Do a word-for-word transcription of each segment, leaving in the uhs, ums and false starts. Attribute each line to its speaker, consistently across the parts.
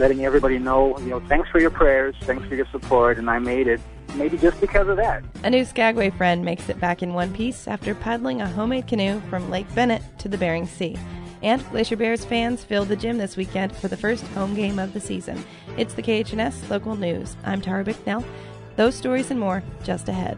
Speaker 1: letting everybody know, you know, thanks for your prayers, thanks for your support, and I made it. Maybe just because of that.
Speaker 2: A new Skagway friend makes it back in one piece after paddling a homemade canoe from Lake Bennett to the Bering Sea. And Glacier Bears fans filled the gym this weekend for the first home game of the season. It's the K H N S Local News. I'm Tara Bicknell. Those stories and more just ahead.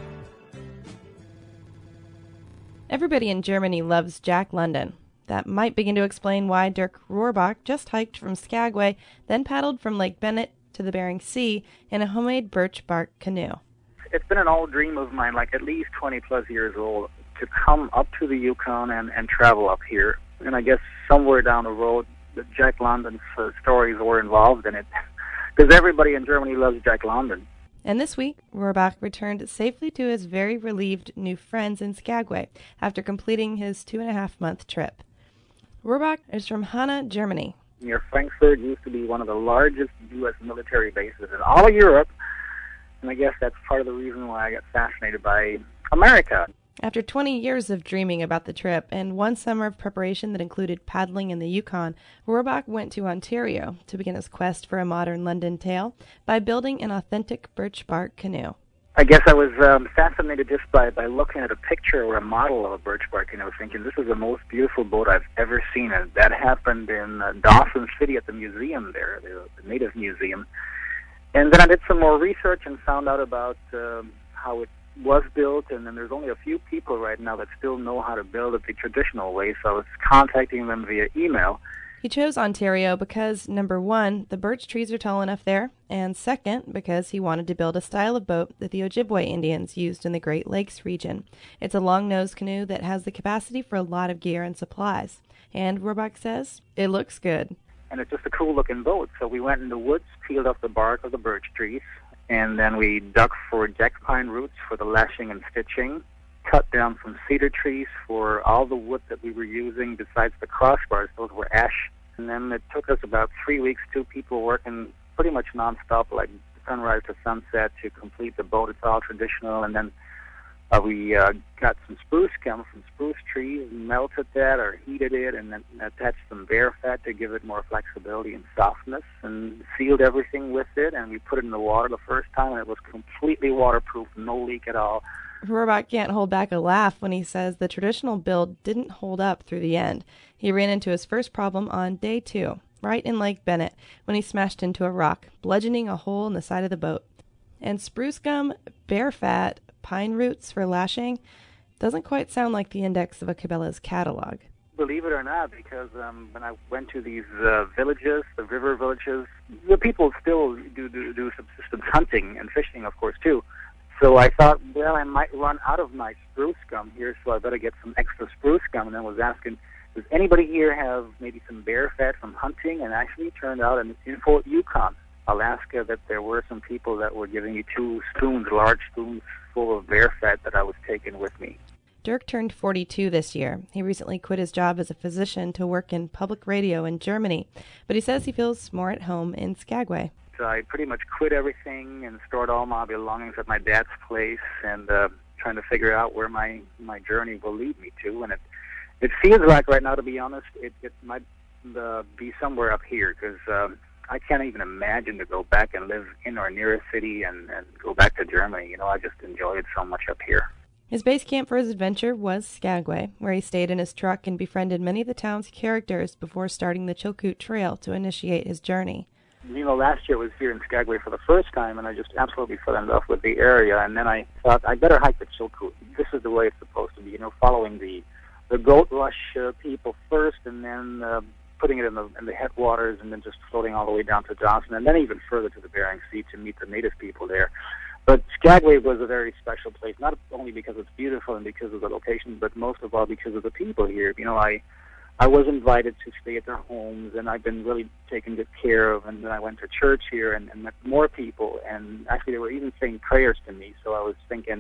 Speaker 2: Everybody in Germany loves Jack London. That might begin to explain why Dirk Rohrbach just hiked from Skagway, then paddled from Lake Bennett to the Bering Sea in a homemade birch bark canoe.
Speaker 1: It's been an old dream of mine, like at least twenty plus years old, to come up to the Yukon and, and travel up here. And I guess somewhere down the road, the Jack London's uh, stories were involved in it, because everybody in Germany loves Jack London.
Speaker 2: And this week, Rohrbach returned safely to his very relieved new friends in Skagway after completing his two and a half month trip. Rohrbach is from Hanau, Germany.
Speaker 1: Near Frankfurt used to be one of the largest U S military bases in all of Europe, and I guess that's part of the reason why I got fascinated by America.
Speaker 2: After twenty years of dreaming about the trip and one summer of preparation that included paddling in the Yukon, Rohrbach went to Ontario to begin his quest for a modern London tale by building an authentic birch bark canoe.
Speaker 1: I guess I was um, fascinated just by, by looking at a picture or a model of a birch bark, and I was thinking, this is the most beautiful boat I've ever seen. And that happened in uh, Dawson City at the museum there, the, the Native Museum. And then I did some more research and found out about um, how it was built, and then there's only a few people right now that still know how to build it the traditional way, so I was contacting them via email.
Speaker 2: He chose Ontario because, number one, the birch trees are tall enough there, and second, because he wanted to build a style of boat that the Ojibwe Indians used in the Great Lakes region. It's a long-nosed canoe that has the capacity for a lot of gear and supplies. And Rohrbach says, it looks good.
Speaker 1: And it's just a cool-looking boat. So we went in the woods, peeled off the bark of the birch trees, and then we dug for jack pine roots for the lashing and stitching, cut down some cedar trees for all the wood that we were using besides the crossbars. Those were ash. And then it took us about three weeks, two people working pretty much nonstop, like sunrise to sunset, to complete the boat. It's all traditional. And then uh, we uh, got some spruce gum from spruce trees, melted that or heated it, and then attached some bear fat to give it more flexibility and softness, and sealed everything with it. And we put it in the water the first time, and it was completely waterproof, no leak at all.
Speaker 2: Rohrbach can't hold back a laugh when he says the traditional build didn't hold up through the end. He ran into his first problem on day two, right in Lake Bennett, when he smashed into a rock, bludgeoning a hole in the side of the boat. And spruce gum, bear fat, pine roots for lashing doesn't quite sound like the index of a Cabela's catalog.
Speaker 1: Believe it or not, because um, when I went to these uh, villages, the river villages, the people still do, do, do subsistence hunting and fishing, of course, too. So I thought, well, I might run out of my spruce gum here, so I better get some extra spruce gum. And then was asking, does anybody here have maybe some bear fat from hunting? And actually, it turned out in, in Fort Yukon, Alaska, that there were some people that were giving me two spoons, large spoons full of bear fat that I was taking with me.
Speaker 2: Dirk turned forty-two this year. He recently quit his job as a physician to work in public radio in Germany, but he says he feels more at home in Skagway.
Speaker 1: So I pretty much quit everything and stored all my belongings at my dad's place, and uh, trying to figure out where my, my journey will lead me to. And it it feels like right now, to be honest, it, it might uh, be somewhere up here, because um, I can't even imagine to go back and live in or near a city and, and go back to Germany. You know, I just enjoy it so much up here.
Speaker 2: His base camp for his adventure was Skagway, where he stayed in his truck and befriended many of the town's characters before starting the Chilkoot Trail to initiate his journey.
Speaker 1: You know, last year I was here in Skagway for the first time, and I just absolutely fell in love with the area. And then I thought, I better hike the Chilkoot. This is the way it's supposed to be, you know, following the the goat rush uh, people first, and then uh, putting it in the in the headwaters, and then just floating all the way down to Dawson, and then even further to the Bering Sea to meet the native people there. But Skagway was a very special place, not only because it's beautiful and because of the location, but most of all because of the people here. You know, I I was invited to stay at their homes, and I've been really taken good care of. And then I went to church here and, and met more people, and actually they were even saying prayers to me. So I was thinking,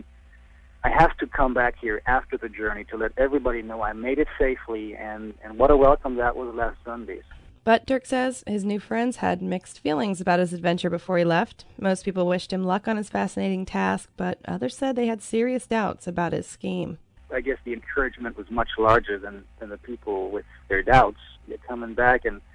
Speaker 1: I have to come back here after the journey to let everybody know I made it safely, and, and what a welcome that was last Sunday.
Speaker 2: But Dirk says his new friends had mixed feelings about his adventure before he left. Most people wished him luck on his fascinating task, but others said they had serious doubts about his scheme.
Speaker 1: I guess the encouragement was much larger than, than the people with their doubts. They're coming back, and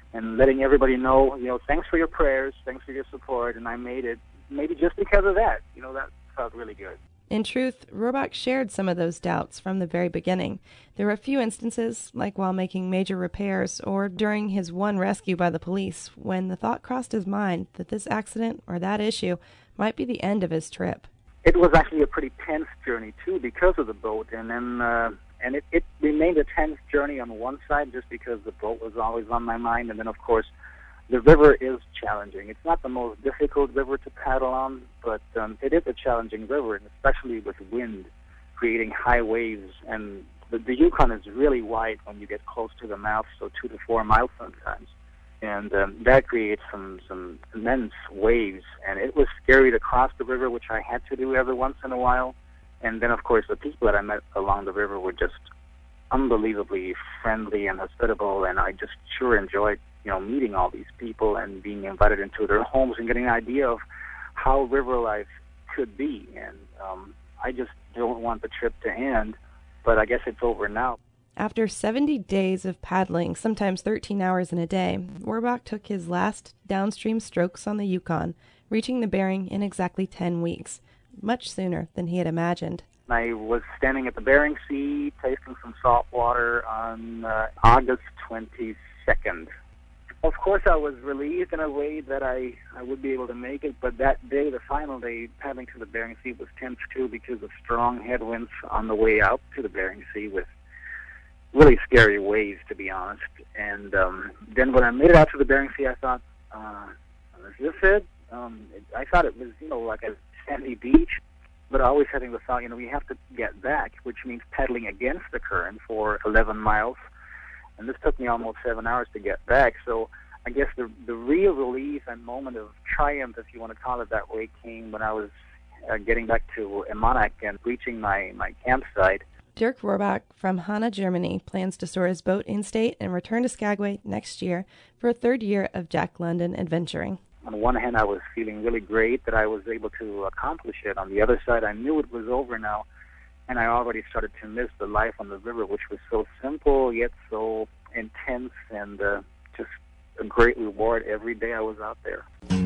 Speaker 1: and letting everybody know, you know, thanks for your prayers, thanks for your support, and I made it. Maybe just because of that, you know, that felt really good.
Speaker 2: In truth, Rohrbach shared some of those doubts from the very beginning. There were a few instances, like while making major repairs or during his one rescue by the police, when the thought crossed his mind that this accident or that issue might be the end of his trip.
Speaker 1: It was actually a pretty tense journey, too, because of the boat, and then uh, and it, it remained a tense journey on one side just because the boat was always on my mind, and then, of course, the river is challenging. It's not the most difficult river to paddle on, but um, it is a challenging river, and especially with wind creating high waves. And the, the Yukon is really wide when you get close to the mouth, so two to four miles sometimes. And um, that creates some, some immense waves. And it was scary to cross the river, which I had to do every once in a while. And then, of course, the people that I met along the river were just unbelievably friendly and hospitable, and I just sure enjoyed, you know, meeting all these people and being invited into their homes and getting an idea of how river life could be. And um, I just don't want the trip to end, but I guess it's over now.
Speaker 2: After seventy days of paddling, sometimes thirteen hours in a day, Rohrbach took his last downstream strokes on the Yukon, reaching the Bering in exactly ten weeks, much sooner than he had imagined.
Speaker 1: I was standing at the Bering Sea, tasting some salt water on uh, August twenty-second. Of course, I was relieved in a way that I, I would be able to make it, but that day, the final day, paddling to the Bering Sea was tense too because of strong headwinds on the way out to the Bering Sea with really scary waves, to be honest. And um, then when I made it out to the Bering Sea, I thought, uh, is this it? Um, it? I thought it was, you know, like a sandy beach, but always having the thought, you know, we have to get back, which means paddling against the current for eleven miles. And this took me almost seven hours to get back. So I guess the the real relief and moment of triumph, if you want to call it that way, came when I was uh, getting back to Emmanuel and reaching my, my campsite.
Speaker 2: Dirk Rohrbach from Hanna, Germany, plans to store his boat in-state and return to Skagway next year for a third year of Jack London adventuring.
Speaker 1: On one hand, I was feeling really great that I was able to accomplish it. On the other side, I knew it was over now, and I already started to miss the life on the river, which was so simple yet so intense, and uh, just a great reward every day I was out there.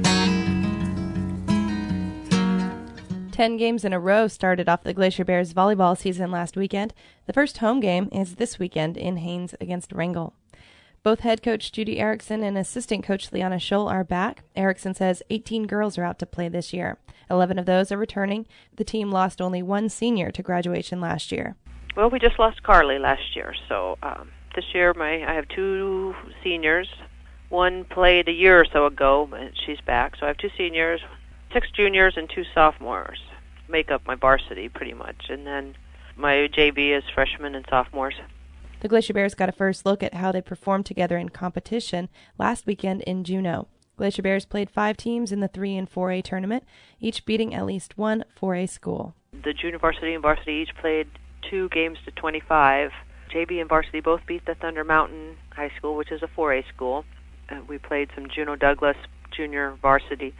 Speaker 2: Ten games in a row started off the Glacier Bears volleyball season last weekend. The first home game is this weekend in Haines against Wrangell. Both head coach Judy Erickson and assistant coach Liana Scholl are back. Erickson says eighteen girls are out to play this year. eleven of those are returning. The team lost only one senior to graduation last year.
Speaker 3: Well, we just lost Carly last year, so um, this year my I have two seniors. One played a year or so ago, but she's back. So I have two seniors, six juniors, and two sophomores. Make up my varsity pretty much, and then my J V is freshmen and sophomores.
Speaker 2: The Glacier Bears got a first look at how they performed together in competition last weekend in Juneau. Glacier Bears played five teams in the three and four A tournament, each beating at least one four A school.
Speaker 3: The junior varsity and varsity each played two games to twenty-five. J V and varsity both beat the Thunder Mountain High School, which is a four A school. Uh, we played some Juneau Douglas junior varsity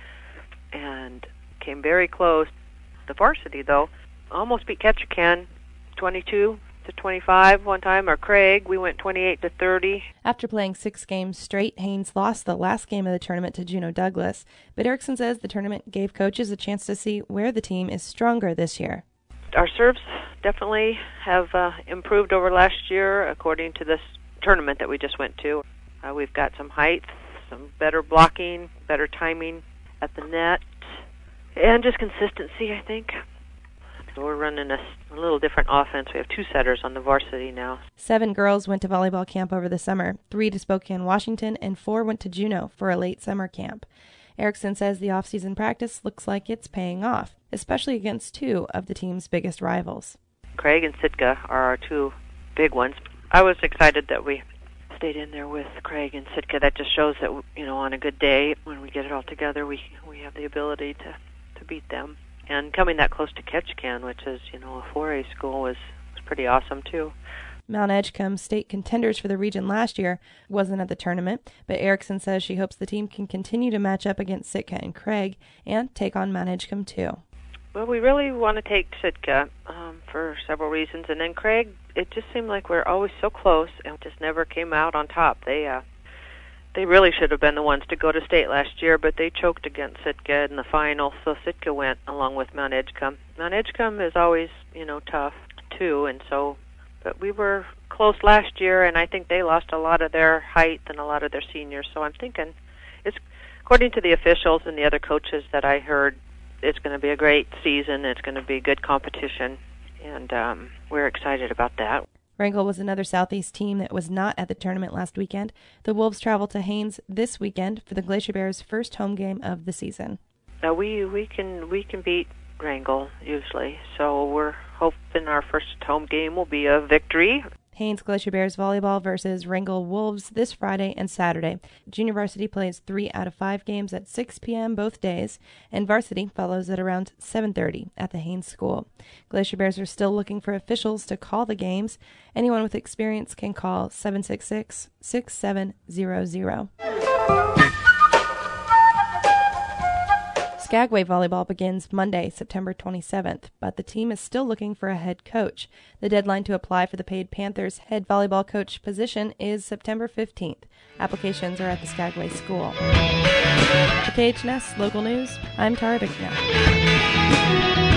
Speaker 3: and came very close. The varsity, though, almost beat Ketchikan twenty-two to twenty-five one time, or Craig, we went twenty-eight to thirty.
Speaker 2: After playing six games straight, Haines lost the last game of the tournament to Juneau Douglas, but Erickson says the tournament gave coaches a chance to see where the team is stronger this year.
Speaker 3: Our serves definitely have uh, improved over last year, according to this tournament that we just went to. Uh, we've got some height, some better blocking, better timing at the net, and just consistency, I think. So we're running a, a little different offense. We have two setters on the varsity now.
Speaker 2: Seven girls went to volleyball camp over the summer, three to Spokane, Washington, and four went to Juneau for a late summer camp. Erickson says the off-season practice looks like it's paying off, especially against two of the team's biggest rivals.
Speaker 3: Craig and Sitka are our two big ones. I was excited that we stayed in there with Craig and Sitka. That just shows that, you know, on a good day, when we get it all together, we we have the ability to, to beat them. And coming that close to Ketchikan, which is, you know, a four A school, was, was pretty awesome, too.
Speaker 2: Mount Edgecombe, state contenders for the region last year, wasn't at the tournament, but Erickson says she hopes the team can continue to match up against Sitka and Craig and take on Mount Edgecombe, too.
Speaker 3: Well, we really want to take Sitka um, for several reasons. And then Craig, it just seemed like we're always so close and just never came out on top. They uh, they really should have been the ones to go to state last year, but they choked against Sitka in the final, so Sitka went along with Mount Edgecombe. Mount Edgecombe is always, you know, tough, too, and so, but we were close last year, and I think they lost a lot of their height and a lot of their seniors, so I'm thinking, it's according to the officials and the other coaches that I heard, it's going to be a great season, it's going to be good competition, and um, we're excited about that.
Speaker 2: Wrangell was another Southeast team that was not at the tournament last weekend. The Wolves travel to Haines this weekend for the Glacier Bears' first home game of the season.
Speaker 3: Now we we can we can beat Wrangell usually, so we're hoping our first home game will be a victory.
Speaker 2: Haines Glacier Bears volleyball versus Wrangell Wolves this Friday and Saturday. Junior varsity plays three out of five games at six p.m. both days, and varsity follows at around seven thirty at the Haines School. Glacier Bears are still looking for officials to call the games. Anyone with experience can call seven six six, six seven zero zero. Skagway volleyball begins Monday, September twenty-seventh, but the team is still looking for a head coach. The deadline to apply for the paid Panthers head volleyball coach position is September fifteenth. Applications are at the Skagway School. For K H N S Local News, I'm Tara Bicknell.